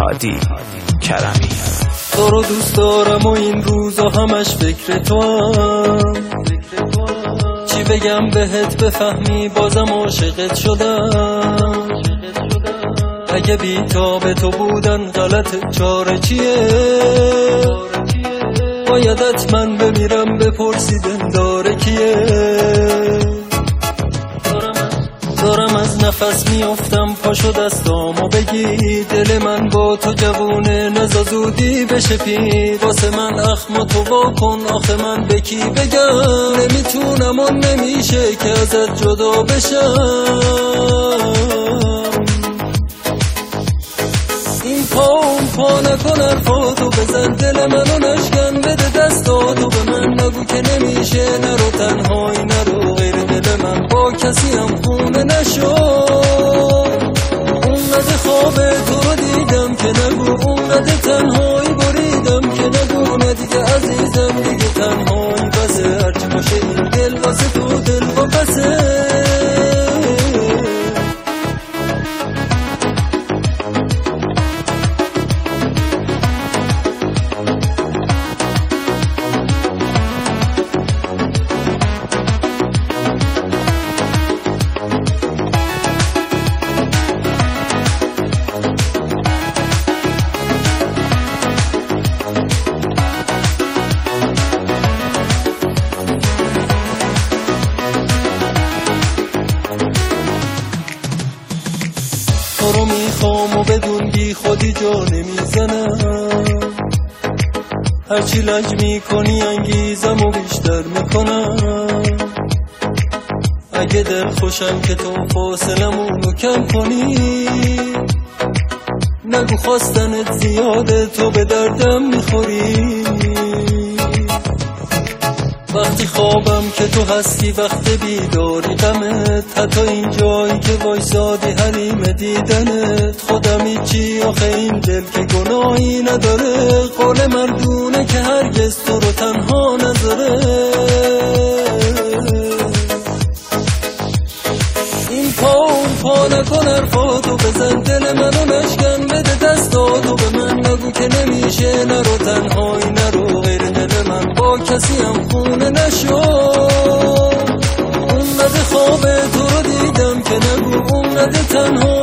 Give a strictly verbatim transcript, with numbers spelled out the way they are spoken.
هادی کرمی. تو رو دوست دارم و این روزا همش فکر تو هم. چی بگم بهت بفهمی بازم عاشقت شدم. اگه بی تاب تو بودن غلط چاره چیه؟ بایدت من بمیرم بپرسی دلدار کیه؟ دارم از نفس میافتم پاشو دستامو بگی. دل من با تو جوونه نزا زودی بشه پیر. واسه من اخم تو واکن آخه من به کی بگم؟ نمیتونم و نمیشه که ازت جدا بشم. این پا اون پا نکن حرفاتو بزن دل منو نشکن. بده دستاتو به من نگو که نمیشه. نرو تنهایی نرو غیر دل من با کسی هم خونه نشو. اونقدر خواب تو رو دیدم که نگو. اونقدر تنهایی بریدم که نگو. نه دیگه عزیزم دیگه تنهایی بسه. هرچی باشه این دل واسه تو دل با بسه. تو رو میخوام و بدون بی خودی جا نمیزنم. هرچی لنج میکنی انگیزم و بیشتر میکنم. اگه دل خوشم که تو فاصلمونو کم کنی. نگو خواستنت زیاده تو به دردم میخوری. وقتی خوابم که تو هستی وقت بیداری غمت. حتی این جایی که وایسادی حریم دیدنت. خودم ایچی آخه این دل که گناهی نداره. قول مردونه که هرگز تو رو تنها نذاره. این پا اون پا نکن حرفاتو بزن دل منو نشکن. بده دستاتو به من نگو که نمیشه. نرو تنهایی نرو غیر دل من با کسی هم خونه نشو. اونقدر خواب تو رو دیدم که نگو. اونقدر تنها